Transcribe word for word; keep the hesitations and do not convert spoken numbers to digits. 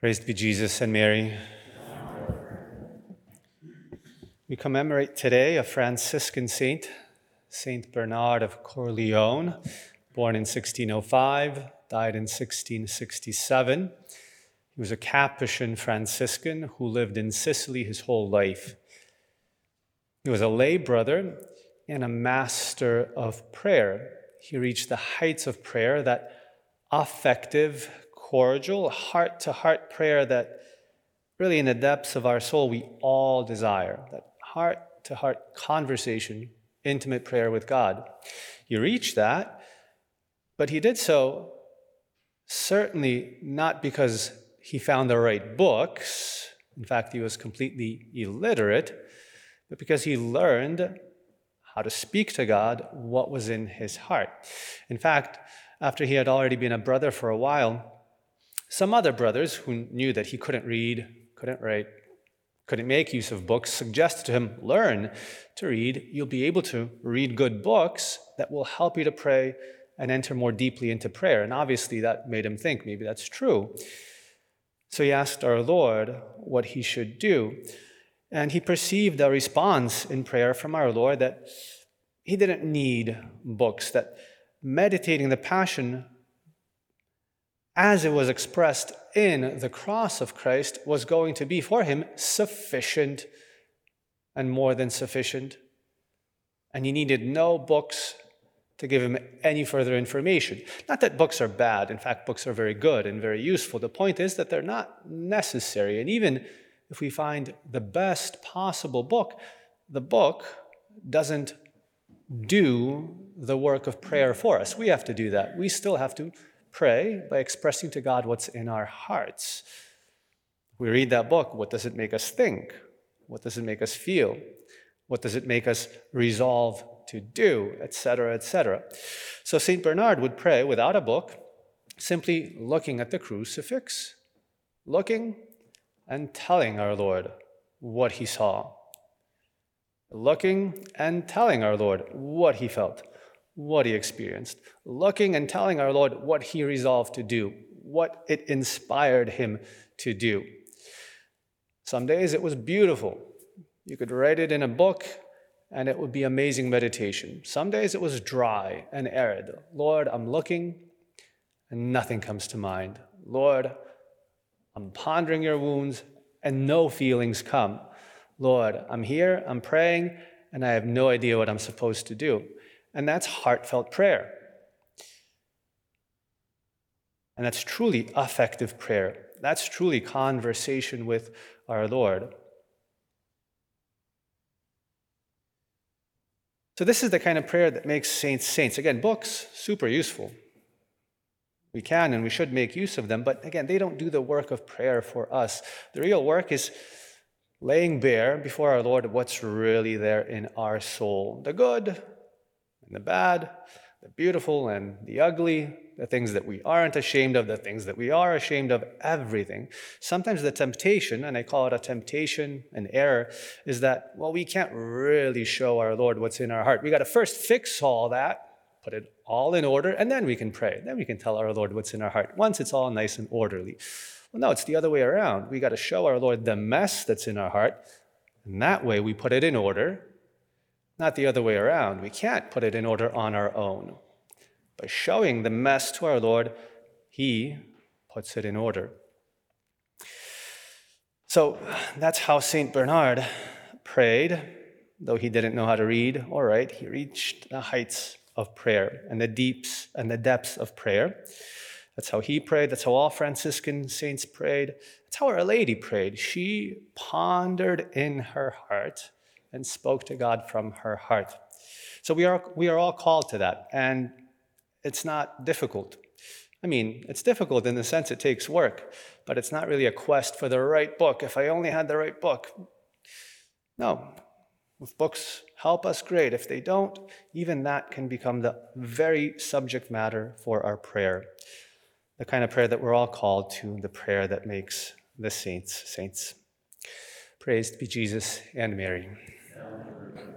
Praised be Jesus and Mary. We commemorate today a Franciscan saint, Saint Bernard of Corleone, born in sixteen oh five, died in sixteen sixty-seven. He was a Capuchin Franciscan who lived in Sicily his whole life. He was a lay brother and a master of prayer. He reached the heights of prayer, that affective, cordial, heart-to-heart prayer that really in the depths of our soul we all desire, that heart-to-heart conversation, intimate prayer with God. He reached that, but he did so certainly not because he found the right books. In fact, he was completely illiterate, but because he learned how to speak to God, what was in his heart. In fact, after he had already been a brother for a while, some other brothers who knew that he couldn't read, couldn't write, couldn't make use of books, suggested to him, learn to read. You'll be able to read good books that will help you to pray and enter more deeply into prayer. And obviously that made him think maybe that's true. So he asked our Lord what he should do. And he perceived a response in prayer from our Lord that he didn't need books, that meditating the Passion as it was expressed in the cross of Christ was going to be for him sufficient and more than sufficient. And he needed no books to give him any further information. Not that books are bad. In fact, books are very good and very useful. The point is that they're not necessary. And even if we find the best possible book, the book doesn't do the work of prayer for us. We have to do that. We still have to pray by expressing to God what's in our hearts. We read that book. What does it make us think? What does it make us feel? What does it make us resolve to do, et cetera, et cetera. So Saint Bernard would pray without a book, simply looking at the crucifix, looking and telling our Lord what he saw, looking and telling our Lord what he felt, what he experienced, looking and telling our Lord what he resolved to do, what it inspired him to do. Some days it was beautiful. You could write it in a book and it would be amazing meditation. Some days it was dry and arid. Lord, I'm looking and nothing comes to mind. Lord, I'm pondering your wounds and no feelings come. Lord, I'm here, I'm praying, and I have no idea what I'm supposed to do. And that's heartfelt prayer. And that's truly affective prayer. That's truly conversation with our Lord. So this is the kind of prayer that makes saints saints. Again, books, super useful. We can and we should make use of them, but again, they don't do the work of prayer for us. The real work is laying bare before our Lord what's really there in our soul. The good and the bad, the beautiful and the ugly, the things that we aren't ashamed of, the things that we are ashamed of, everything. Sometimes the temptation, and I call it a temptation, an error, is that, well, we can't really show our Lord what's in our heart. We got to first fix all that, put it all in order, and then we can pray. Then we can tell our Lord what's in our heart, once it's all nice and orderly. Well, no, it's the other way around. We got to show our Lord the mess that's in our heart, and that way we put it in order, not the other way around. We can't put it in order on our own. By showing the mess to our Lord, he puts it in order. So that's how Saint Bernard prayed, though he didn't know how to read. All right, he reached the heights of prayer and the deeps and the depths of prayer. That's how he prayed. That's how all Franciscan saints prayed. That's how Our Lady prayed. She pondered in her heart and spoke to God from her heart. So we are we are all called to that, and it's not difficult. I mean, it's difficult in the sense it takes work, but it's not really a quest for the right book. If I only had the right book. No. If books help us, great. If they don't, even that can become the very subject matter for our prayer. The kind of prayer that we're all called to, the prayer that makes the saints saints. Praised be Jesus and Mary.